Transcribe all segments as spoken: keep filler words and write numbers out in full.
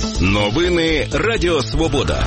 Новини Радіо Свобода.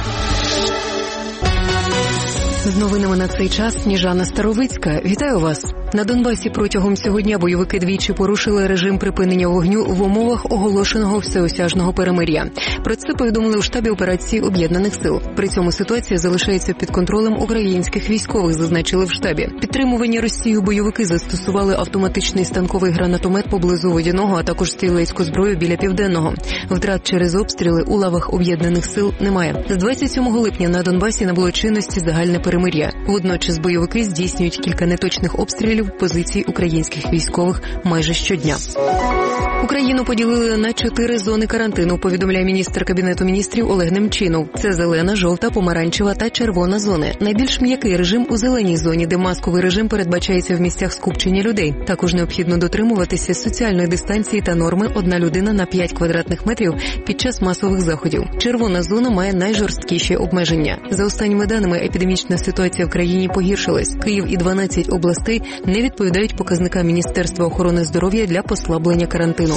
З новинами на цей час Сніжана Старовицька. Вітаю вас. На Донбасі протягом цього дня бойовики двічі порушили режим припинення вогню в умовах оголошеного всеосяжного перемир'я. Про це повідомили у штабі операції Об'єднаних сил. При цьому ситуація залишається під контролем українських військових, зазначили в штабі. Підтримувані Росією бойовики застосували автоматичний станковий гранатомет поблизу Водяного, а також стрілецьку зброю біля Південного. Втрат через обстріли у лавах Об'єднаних сил немає. З двадцять сьомого липня на Донбасі набуло чинності загальне перемир'я. Водночас бойовики здійснюють кілька неточних обстрілів позицій українських військових майже щодня. Україну поділили на чотири зони карантину, повідомляє міністр Кабінету міністрів Олег Немчінов. Це зелена, жовта, помаранчева та червона зони. Найбільш м'який режим у зеленій зоні, де масковий режим передбачається в місцях скупчення людей. Також необхідно дотримуватися соціальної дистанції та норми одна людина на п'ять квадратних метрів під час масових заходів. Червона зона має найжорсткіші обмеження. За останніми даними, епідемічна ситуація в країні погіршилась. Київ і дванадцять областей не відповідають показникам Міністерства охорони здоров'я для послаблення карантину.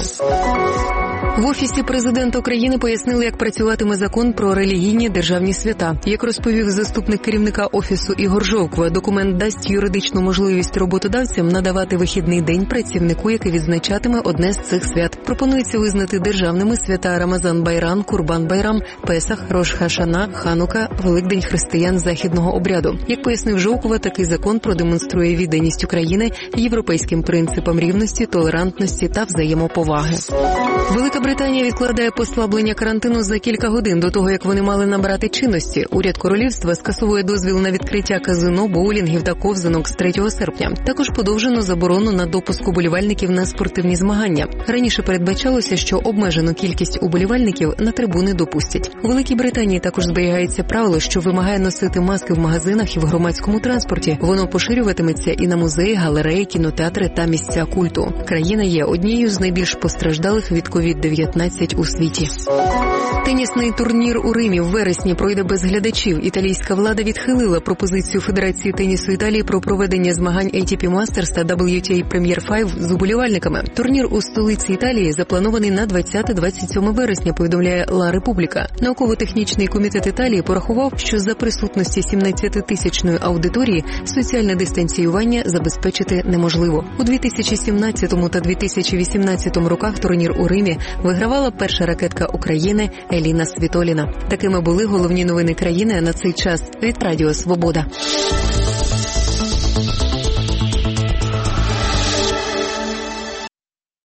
В Офісі президента України пояснили, як працюватиме закон про релігійні державні свята. Як розповів заступник керівника Офісу Ігор Жовква, документ дасть юридичну можливість роботодавцям надавати вихідний день працівнику, який відзначатиме одне з цих свят. Пропонується визнати державними свята Рамазан-Байрам, Курбан-Байрам, Песах, Рош-Хашана, Ханука, Великдень християн західного обряду. Як пояснив Жовква, такий закон продемонструє відданість України європейським принципам рівності, толерантності та взаємоповаги. Велика Британія відкладає послаблення карантину за кілька годин до того, як вони мали набрати чинності. Уряд королівства скасовує дозвіл на відкриття казино, боулінгів та ковзанок з третього серпня. Також подовжено заборону на допуск уболівальників на спортивні змагання. Раніше передбачалося, що обмежену кількість уболівальників на трибуни допустять. У Великій Британії також зберігається правило, що вимагає носити маски в магазинах і в громадському транспорті. Воно поширюватиметься і на музеї, галереї, кінотеатри та місця культу. Країна є однією з найбільш постраждалих від ковід дев'ятнадцять у світі. Тенісний турнір у Римі в вересні пройде без глядачів. Італійська влада відхилила пропозицію Федерації тенісу Італії про проведення змагань ей ті пі Masters та дабл ю ті ей Premier п'ять з уболівальниками. Турнір у столиці Італії запланований на двадцяте-двадцять сьоме вересня, повідомляє Ла Републіка. Науково-технічний комітет Італії порахував, що за присутності сімнадцятитисячної аудиторії соціальне дистанціювання забезпечити неможливо. У дві тисячі сімнадцятому та дві тисячі вісімнадцятому роках турнір у Римі вигравала перша ракетка України Еліна Світоліна. Такими були головні новини країни на цей час від Радіо Свобода.